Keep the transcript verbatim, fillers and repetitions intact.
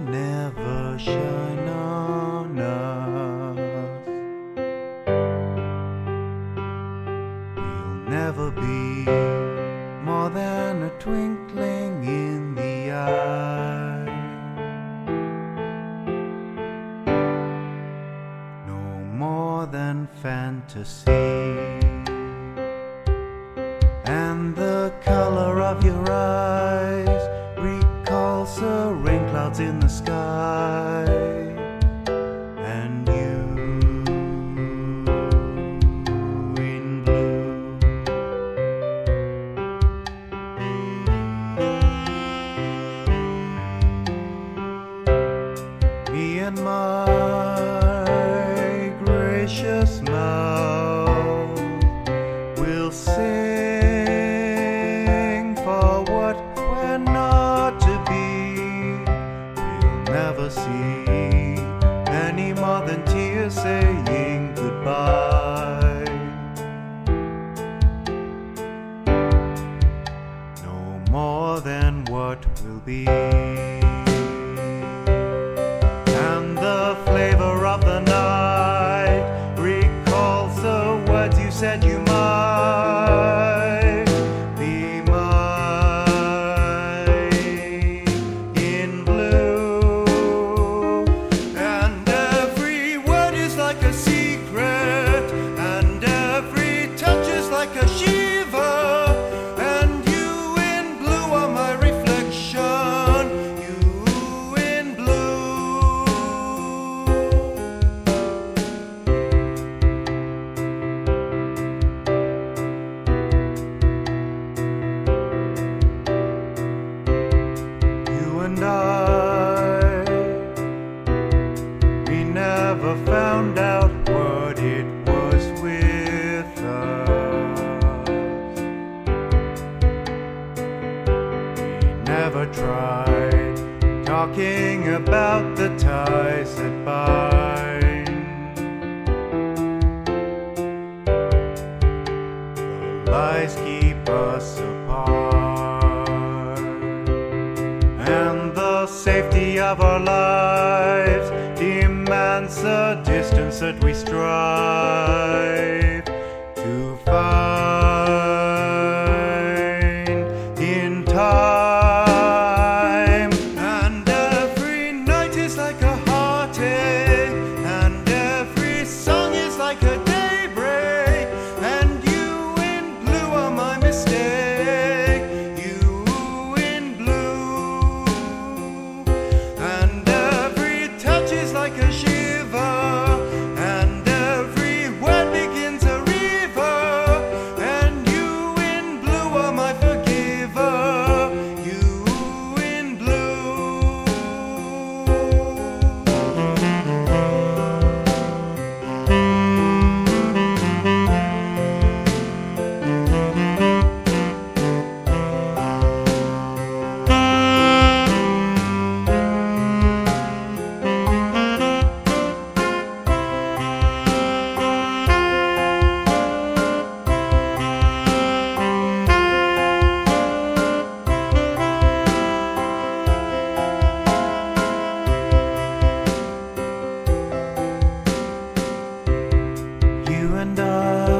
never shine on us. We'll never be more than a twinkling in the eye. No more than fantasy. And the color of your eyes recalls the rain clouds in the sky. And you in blue. Me and my gracious mouth will sing for what we're not to be. We'll never see any more than tears saying goodbye. No more than what will be. And the flavor of the night recalls the words you said you might be mine in blue. And every word is like a secret, and every touch is like a shiver. And you in blue are my reflection, you in blue. You and I, we never found out what it was with us. We never tried talking about the ties that bind. The lies keep us apart, and the safety of our lives demands the distance that we strive to find in time. And every night is like a heartache, and every song is like a daybreak. And you in blue are my mistake, you in blue. And every touch is like a shiver, and every word begins a river. And you in blue are my forgiver, you in blue. You and I,